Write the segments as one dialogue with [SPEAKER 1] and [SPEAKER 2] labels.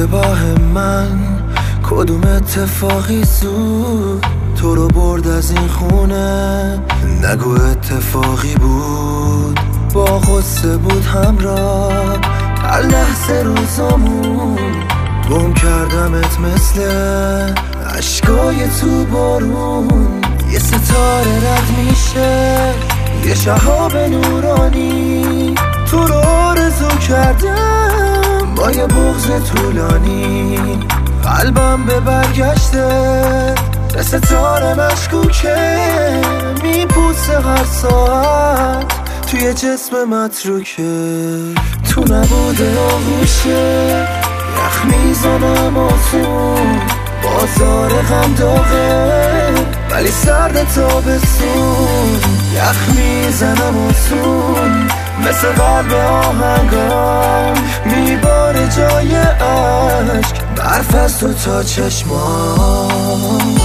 [SPEAKER 1] اشتباه من کدوم اتفاقی زود تو رو برد از این خونه؟ نگو اتفاقی بود، با غصه بود همراه هر لحظه روزامون. گم کردمت مثل عشقای تو بارون. یه ستاره رد میشه، یه شهاب نورانی، تو رو آرزو کردم با یه بغض طولانی. قلبم به برگشته به ستاره مشکوکه، میپوسه هر ساعت توی جسم متروکه. تو نبوده آغوشه، یخ میزنم آسون، بازار غم داغه ولی سرد تابستون. یخ میزنم آسون مثل قلب آهنگام، میباره جای عشق برف از تو تا چشمام.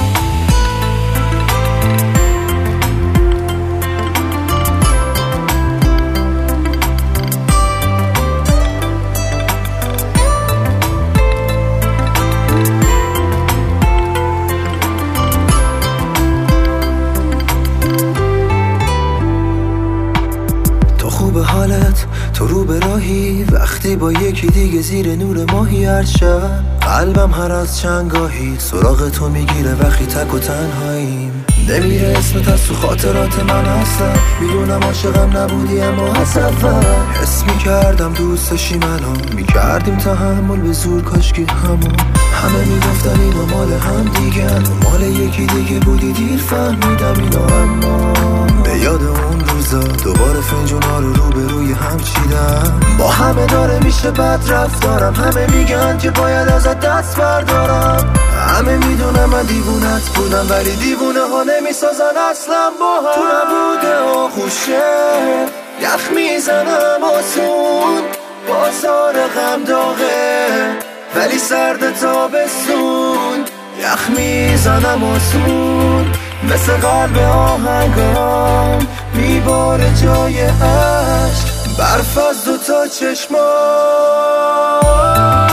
[SPEAKER 1] خوب حالت تو رو به راهی، وقتی با یکی دیگه زیر نور ماهی. هر شب قلبم هر از چنگاهی سراغ تو میگیره وقتی تک و تنهاییم. نمیره اسمت از تو خاطرات من اصلا، میدونم عاشقم نبودی اما از اول حس میکردم دوست داشتی منو، میکردیم تحمل به زور کاشکی همون. همه میگفتن اینا مال هم دیگن، مال یکی دیگه بودی دیر فهمیدم اینا. اما به یاد اون روزا دوباره فنجونا رو روبروی هم چیدم. با همه داره میشه بد رفتارم، همه میگن که باید ازت دست بردارم. همه میدونم من دیوونت بودم ولی دیوونه ها نمیسازن اصلا با هم. تو نبوده آغوشه، یخ میزنم آسون، بازار غم داغه ولی سرد تابستون. یخ میزنم آسون مثل قلب آهنگام، میباره جای عشق برف از دو تا چشمام.